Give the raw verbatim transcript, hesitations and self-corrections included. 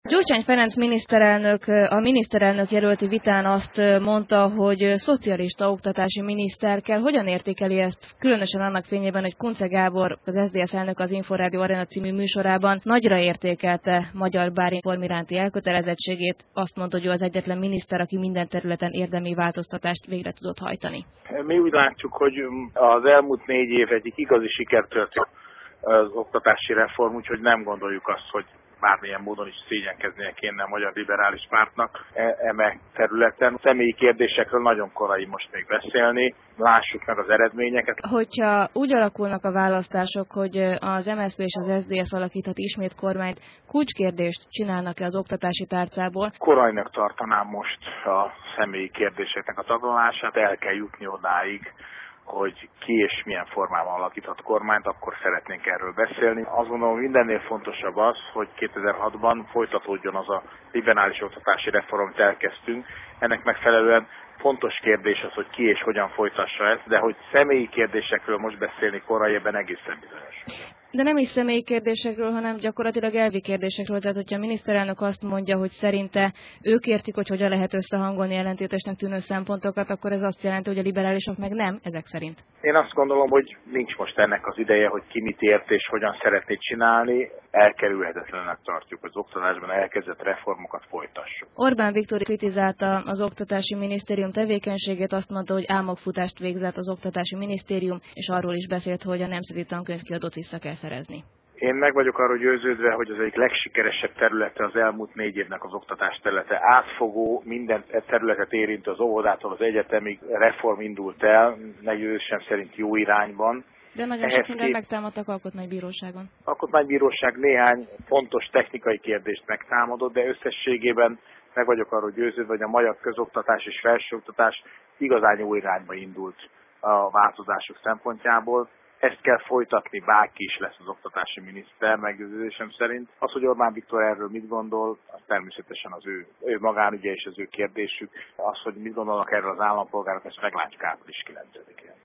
Gyurcsány Ferenc miniszterelnök a miniszterelnök jelölti vitán azt mondta, hogy szocialista oktatási miniszter kell. Hogyan értékeli ezt, különösen annak fényében, hogy Kunce Gábor, az es zé es elnök az Inforádió Arena című műsorában nagyra értékelte Magyar Bárinform iránti elkötelezettségét, azt mondta, hogy ő az egyetlen miniszter, aki minden területen érdemi változtatást végre tudott hajtani. Mi úgy látjuk, hogy az elmúlt négy év egyik igazi sikertörténet az oktatási reform, úgyhogy nem gondoljuk azt, hogy bármilyen módon is szégyenkeznie kéne a Magyar Liberális Pártnak eme területen. Személyi kérdésekről nagyon korai most még beszélni, lássuk meg az eredményeket. Hogyha úgy alakulnak a választások, hogy az em es zé pé és az es zé es alakíthat ismét kormányt, kulcskérdést csinálnak-e az oktatási tárcából? Korajnak tartanám most a személyi kérdéseknek a taglalását, el kell jutni odáig, hogy ki és milyen formában alakíthat kormányt, akkor szeretnénk erről beszélni. Azt gondolom, mindennél fontosabb az, hogy kétezer-hatban folytatódjon az a liberális oktatási reform, amit elkezdtünk. Ennek megfelelően fontos kérdés az, hogy ki és hogyan folytassa ezt, de hogy személyi kérdésekről most beszélni korai, ebben egészen bizonyos. De nem is személyi kérdésekről, hanem gyakorlatilag elvi kérdésekről. Tehát, hogyha a miniszterelnök azt mondja, hogy szerinte ők értik, hogy hogyan lehet összehangolni ellentétesnek tűnő szempontokat, akkor ez azt jelenti, hogy a liberálisok meg nem, ezek szerint. Én azt gondolom, hogy nincs most ennek az ideje, hogy ki mit ért és hogyan szeretné csinálni. Elkerülhetetlennek tartjuk, hogy az oktatásban elkezdett reformokat folytassuk. Orbán Viktor kritizálta az oktatási minisztérium tevékenységét, azt mondta, hogy álmokfutást végzett az oktatási minisztérium, és arról is beszélt, hogy a nemzeti tankönyvkiadót vissza kell szerezni. Én meg vagyok arról győződve, hogy az egyik legsikeresebb területe az elmúlt négy évnek az oktatás területe. Átfogó, minden területet érintő, az óvodától az egyetemig reform indult el, meggyőződésem szerint jó irányban. De nagyon sok mindent megtámadtak alkotmánybíróságon. Alkotmánybíróság néhány fontos technikai kérdést megtámadott, de összességében meg vagyok arról győződve, hogy a magyar közoktatás és felsőoktatás igazán jó irányba indult a változások szempontjából. Ezt kell folytatni, bárki is lesz az oktatási miniszter, meggyőződésem szerint. Az, hogy Orbán Viktor erről mit gondol, az természetesen az ő, ő magánügye és az ő kérdésük. Az, hogy mit gondolnak erről az állampolgárok, ezt meglátjuk április kilencedikén.